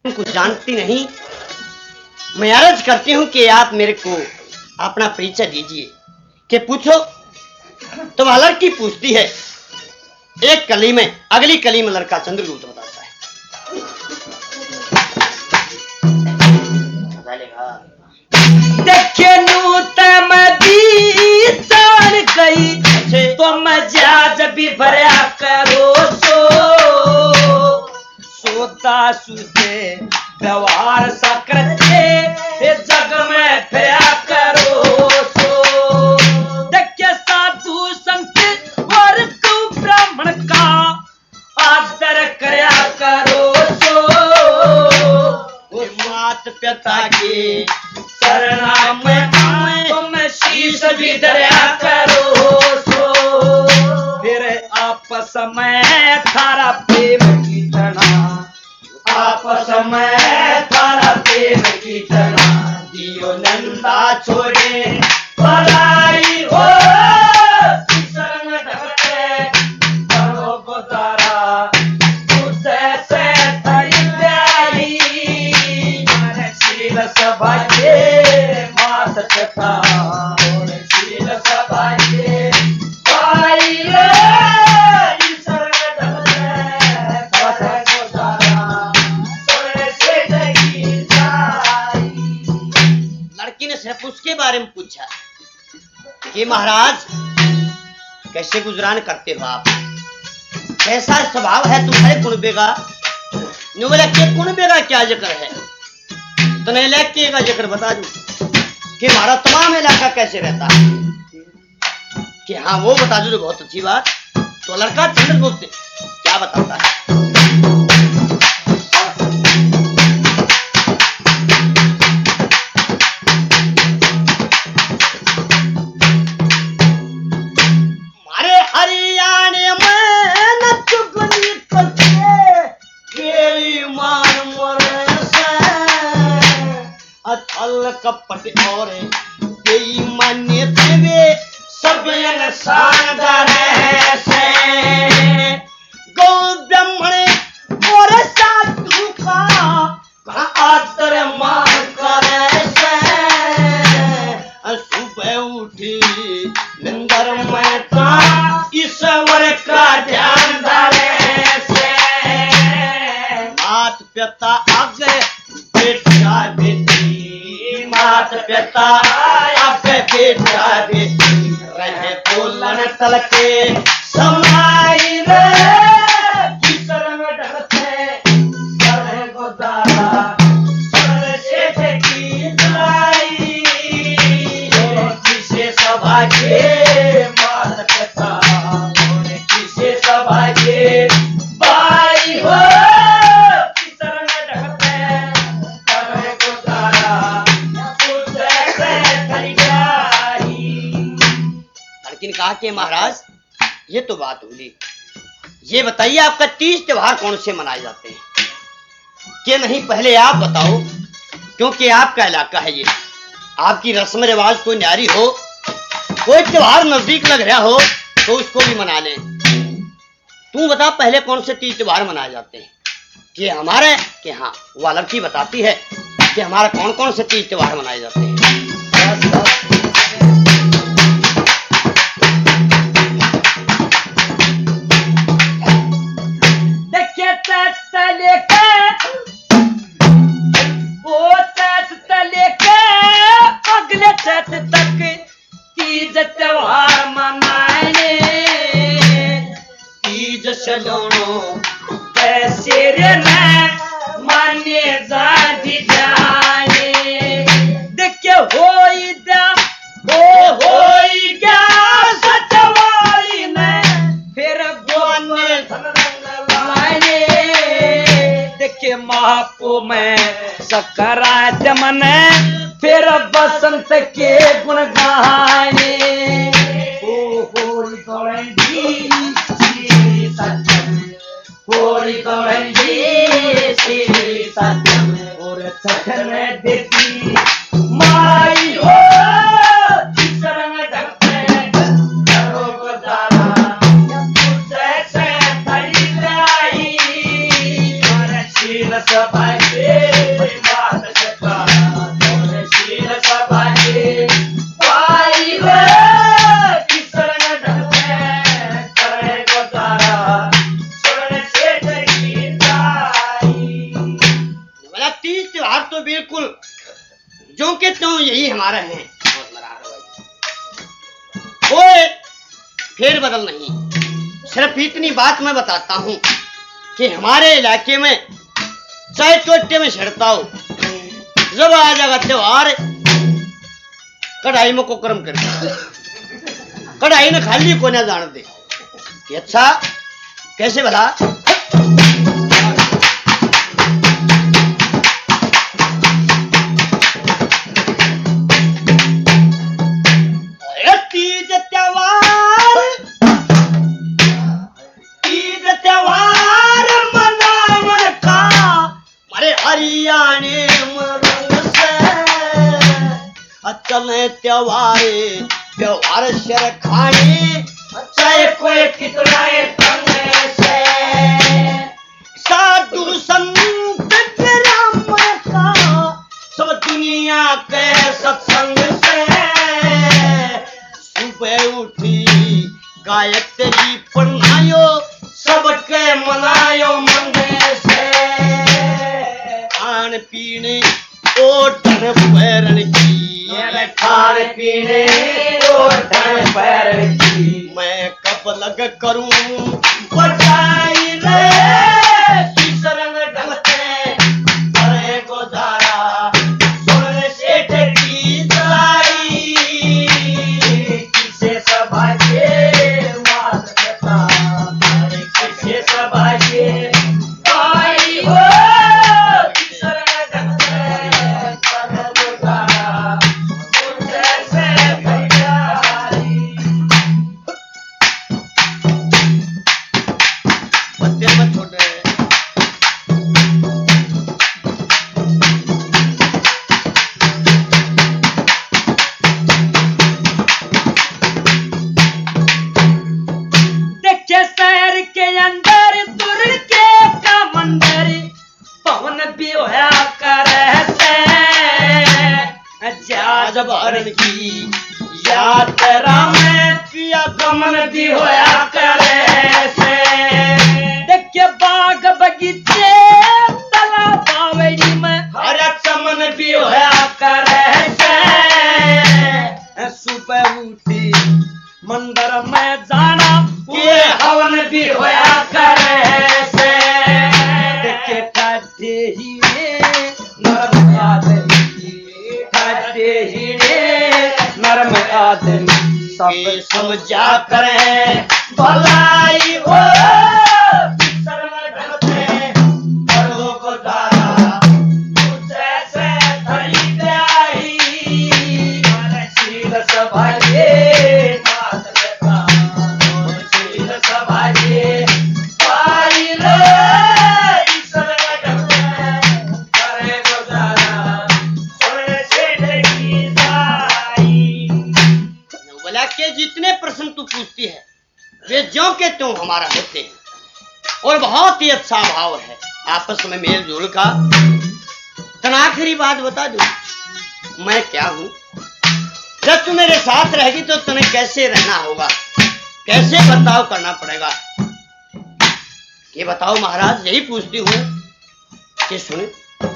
कुछ जानती नहीं। मैं अर्ज करती हूँ कि आप मेरे को अपना परिचय दीजिए। कि पूछो तो वह लड़की पूछती है। एक कली में अगली कली में लड़का चंद्रगुप्त बताता है। देखे नूतम जान गई तो मजाज भी भरा करो सोता सुते व्यवहार सा करते जग में फिरा करो देखे साधु संत और तू ब्राह्मण का आदर करया करो मात पिता के शरणा में तुम शीश भी दरिया करो फिर आपस में थारा प्रेम की तना आपस में थारा प्रेम की तना दियो नंदा छोड़े पराई हो शरण ढकते करो गुजारा तुझसे से थई प्यारी शील सभा के मात पिता शील सभा के भाई लड़की ने सिर्फ उसके बारे में पूछा कि महाराज कैसे गुजरान करते हो आप, कैसा स्वभाव है तुम्हारे कुनबे का। न्यू बोला कि कुनबे का क्या जिक्र है, तो नहीं इलाके का जिक्र बता दूं कि हमारा तमाम इलाका कैसे रहता है। कि हाँ वो बता दो तो बहुत अच्छी बात। तो लड़का चंद्रगुप्त क्या बताता है। हमारे हरियाणा में न चुगली करते तेरी मान मरे से अथल कपट और बेईमानी देवे सब शानदार से गौ ब्राह्मण और साधु का आदर मान करे से सुबह उठी निंदर में था ईश्वर का ध्यान धरे से मात पिता आगे बेटा बेटी मात पिता आगे बेटा बेटी रहे बोलन तल के समाई रे शरण ढकते करे गुजारा शरण से की लाई किसे सभा के मात पिता किसे सभा के भाई हो शरण ढकते करे गुजारा लेकिन कहा कि महाराज ये तो बात हुई, ये बताइए आपका तीज त्योहार कौन से मनाए जाते हैं। कि नहीं पहले आप बताओ, क्योंकि आपका इलाका है ये, आपकी रस्म रिवाज कोई न्यारी हो, कोई त्योहार नजदीक लग रहा हो तो उसको भी मना लें। तू बता पहले कौन से तीज त्योहार मनाए जाते हैं। कि हमारे कि हाँ वह लड़की बताती है कि हमारा कौन कौन से तीज त्योहार मनाए जाते हैं। अगले चैत तक तीज त्योहार मनाए तीज सलोनो कैसे रे माने जाती जाए देखिए होई गया सचवाई में फिर बोने लाने देखिए महापो में सकरात मने फिर बसंत के गुण गाने होली गौरंगी श्री सत्यम और सखन देती माई हो शरण ढकते करो गुजारा तुझसे से थई लाई और शील सभा तो बिल्कुल जो के त्यों यही हमारा है। कोई फेर बदल नहीं। सिर्फ इतनी बात मैं बताता हूँ कि हमारे इलाके में चाहे चोटे में छिड़ता हो, जब आ जाएगा त्योहार कढ़ाई में कोकरम कर कढ़ाई ने खाली को ना जान दे कि अच्छा कैसे भला। चले त्योहार शर खाने चाहे कोई कितना से साधु संत ब्राह्मण का सब दुनिया के सत्संग से सुबह उठी गायत्री पढ़ायो सबके मनायो मंदिर से खान पीने ओठन पैरन की खान पीने ओठन पैरन की मैं कब लग करूं बचाई रे किसरंग ढंगते करे गुजारा सुन सेठ की दलाई किसे सभागे मात कथा किसे सभागे आई हो की यात्रा में पिया गमन दी होया करे से देखे बाग बगीचे तला बावड़ी में हर चमन भी होया करे से सुबह उठी मंदिर में जाना ये हवन भी होया करे से देखे ठाठे ही नरम आदमी ठाठे ही नरम आदमी सब समझा करें भलाई हो शर्म ढलते करो को दारा जैसे धरी पे आई शील सभागे मात बेटा शील सभागे पाई रे शर्म ढलते करे को दारा सुन सेठ की के जितने प्रश्न तू पूछती है वे ज्यों के त्यों हमारा होते हैं और बहुत ही अच्छा भाव है आपस में मेल जोल का। तना आखिरी बात बता दूं मैं क्या हूं। जब तू मेरे साथ रहेगी तो तुम्हें कैसे रहना होगा, कैसे बर्ताव करना पड़ेगा ये बताओ महाराज। यही पूछती हूं कि सुने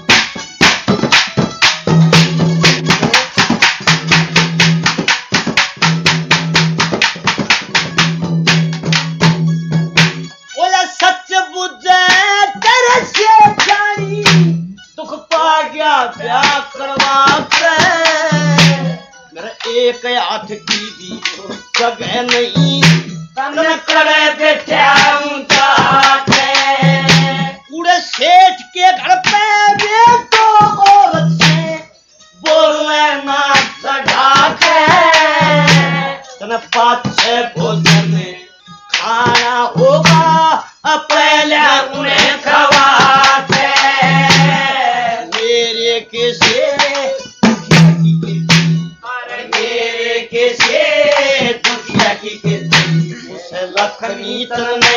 एक हाथ की भी जगह नहीं तन करे बैठा पूरे सेठ के घर पे वे तो औरत से बोलने ना सजा के तन 5-6 भोजन खाना होगा पहले उन्हें खवाते मेरे किसे लखनी तन